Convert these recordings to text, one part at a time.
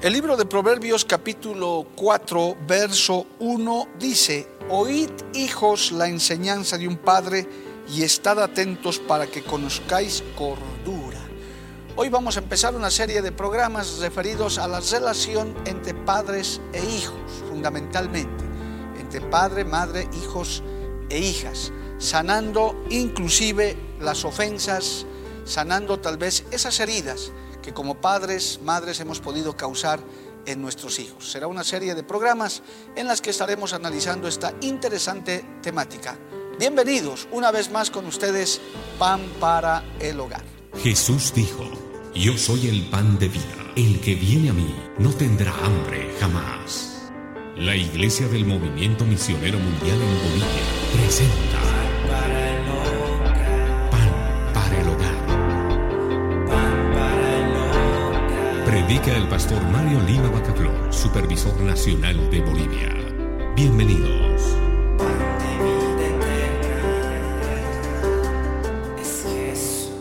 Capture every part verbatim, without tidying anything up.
El libro de Proverbios capítulo cuatro verso uno dice: oíd, hijos, la enseñanza de un padre y estad atentos para que conozcáis cordura. Hoy vamos a empezar una serie de programas referidos a la relación entre padres e hijos, fundamentalmente entre padre, madre, hijos e hijas, sanando inclusive las ofensas, sanando tal vez esas heridas que como padres, madres hemos podido causar en nuestros hijos. Será una serie de programas en las que estaremos analizando esta interesante temática. Bienvenidos una vez más con ustedes, Pan para el Hogar. Jesús dijo: yo soy el pan de vida, el que viene a mí no tendrá hambre jamás. La Iglesia del Movimiento Misionero Mundial en Bolivia presenta Pan para el Hogar. Pan para el Hogar. Pan para el Hogar. Predica el pastor Mario Lima Bacaflor, supervisor nacional de Bolivia. Bienvenidos. Pan de vida eterna es Jesús.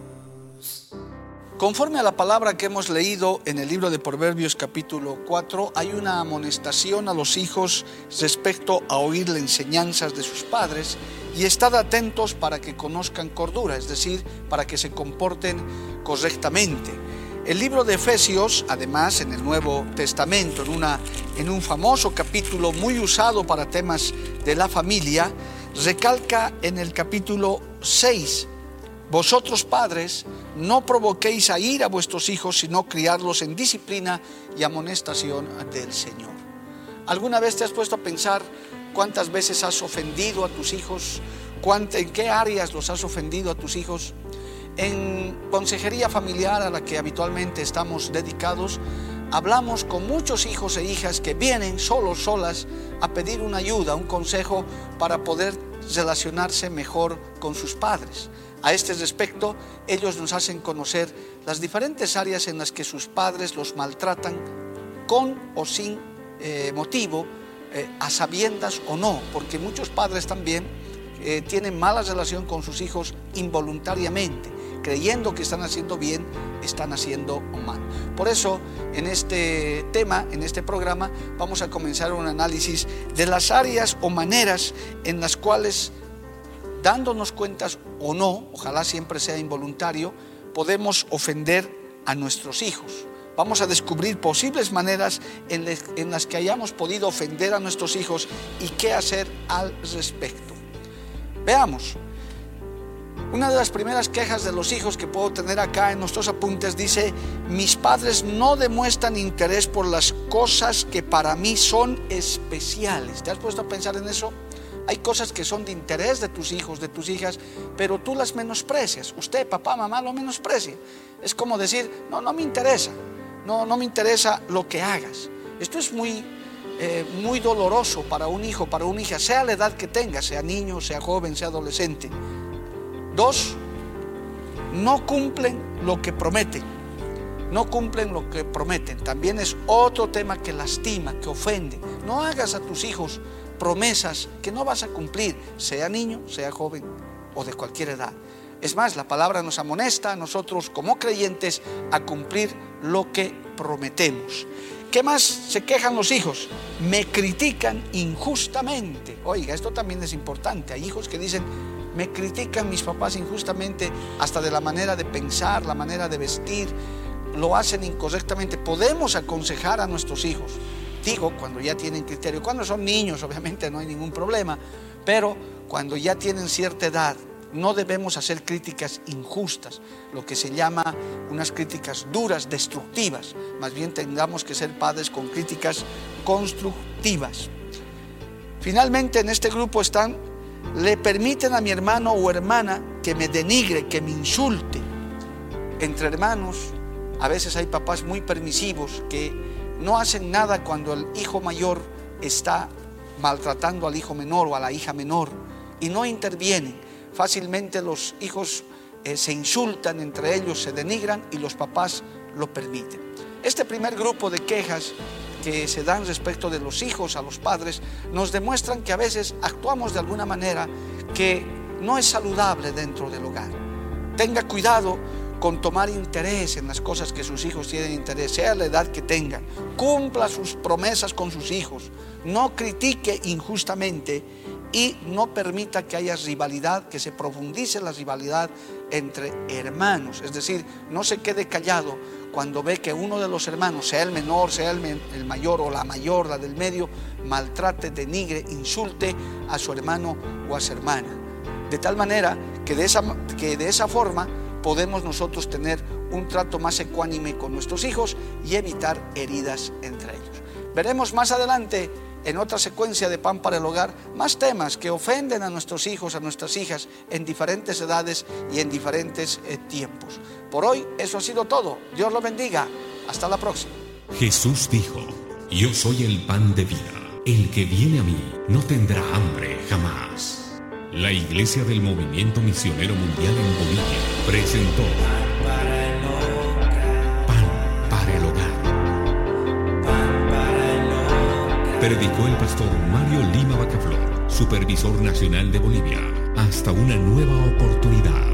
Conforme a la palabra que hemos leído en el libro de Proverbios capítulo cuatro, hay una amonestación a los hijos respecto a oír las enseñanzas de sus padres y estar atentos para que conozcan cordura, es decir, para que se comporten correctamente. El libro de Efesios, además, en el Nuevo Testamento, en, una, en un famoso capítulo muy usado para temas de la familia, recalca en el capítulo seis: vosotros padres, no provoquéis a ira a vuestros hijos, sino criarlos en disciplina y amonestación del Señor. ¿Alguna vez te has puesto a pensar cuántas veces has ofendido a tus hijos? ¿En qué áreas los has ofendido a tus hijos? En consejería familiar a la que habitualmente estamos dedicados, hablamos con muchos hijos e hijas que vienen solos, solas, a pedir una ayuda, un consejo para poder relacionarse mejor con sus padres. A este respecto, ellos nos hacen conocer las diferentes áreas en las que sus padres los maltratan con o sin eh, motivo, eh, a sabiendas o no, porque muchos padres también eh, tienen mala relación con sus hijos involuntariamente, creyendo que están haciendo bien, están haciendo mal. Por eso, en este tema, en este programa, vamos a comenzar un análisis de las áreas o maneras en las cuales, dándonos cuentas o no, ojalá siempre sea involuntario, podemos ofender a nuestros hijos. Vamos a descubrir posibles maneras en, les, en las que hayamos podido ofender a nuestros hijos y qué hacer al respecto. Veamos. Una de las primeras quejas de los hijos que puedo tener acá en nuestros apuntes dice: mis padres no demuestran interés por las cosas que para mí son especiales. ¿Te has puesto a pensar en eso? Hay cosas que son de interés de tus hijos, de tus hijas, pero tú las menosprecias. Usted, papá, mamá, lo menosprecia. Es como decir: no, no me interesa, no, no me interesa lo que hagas. Esto es muy, eh, muy doloroso para un hijo, para una hija, sea la edad que tenga, sea niño, sea joven, sea adolescente. Dos, no cumplen lo que prometen. No cumplen lo que prometen. También es otro tema que lastima, que ofende. No hagas a tus hijos promesas que no vas a cumplir, sea niño, sea joven o de cualquier edad. Es más, la palabra nos amonesta a nosotros como creyentes a cumplir lo que prometemos. ¿Qué más se quejan los hijos? Me critican injustamente. Oiga, esto también es importante. Hay hijos que dicen: me critican mis papás injustamente, hasta de la manera de pensar, la manera de vestir, lo hacen incorrectamente. Podemos aconsejar a nuestros hijos, digo, cuando ya tienen criterio. Cuando son niños, obviamente no hay ningún problema, pero cuando ya tienen cierta edad, no debemos hacer críticas injustas, lo que se llama unas críticas duras, destructivas. Más bien tengamos que ser padres con críticas constructivas. Finalmente, en este grupo están: le permiten a mi hermano o hermana que me denigre, que me insulte. Entre hermanos, a veces hay papás muy permisivos que no hacen nada cuando el hijo mayor está maltratando al hijo menor o a la hija menor y no intervienen. Fácilmente los hijos eh, se insultan entre ellos, se denigran y los papás lo permiten. Este primer grupo de quejas que se dan respecto de los hijos a los padres nos demuestran que a veces actuamos de alguna manera que no es saludable dentro del hogar. Tenga cuidado con tomar interés en las cosas que sus hijos tienen interés, sea la edad que tengan. Cumpla sus promesas con sus hijos, no critique injustamente y no permita que haya rivalidad, que se profundice la rivalidad entre hermanos. Es decir, no se quede callado cuando ve que uno de los hermanos, sea el menor, sea el, el mayor o la mayor, la del medio, maltrate, denigre, insulte a su hermano o a su hermana. De tal manera que de esa, que de esa forma podemos nosotros tener un trato más ecuánime con nuestros hijos y evitar heridas entre ellos. Veremos más adelante, en otra secuencia de Pan para el Hogar, más temas que ofenden a nuestros hijos, a nuestras hijas, en diferentes edades y en diferentes eh, tiempos. Por hoy, eso ha sido todo. Dios lo bendiga. Hasta la próxima. Jesús dijo: yo soy el pan de vida. El que viene a mí no tendrá hambre jamás. La Iglesia del Movimiento Misionero Mundial en Bolivia presentó para el hogar. Pan para el Hogar. Pan para el hogar. Predicó el pastor Mario Lima Bacaflor, supervisor nacional de Bolivia. Hasta una nueva oportunidad.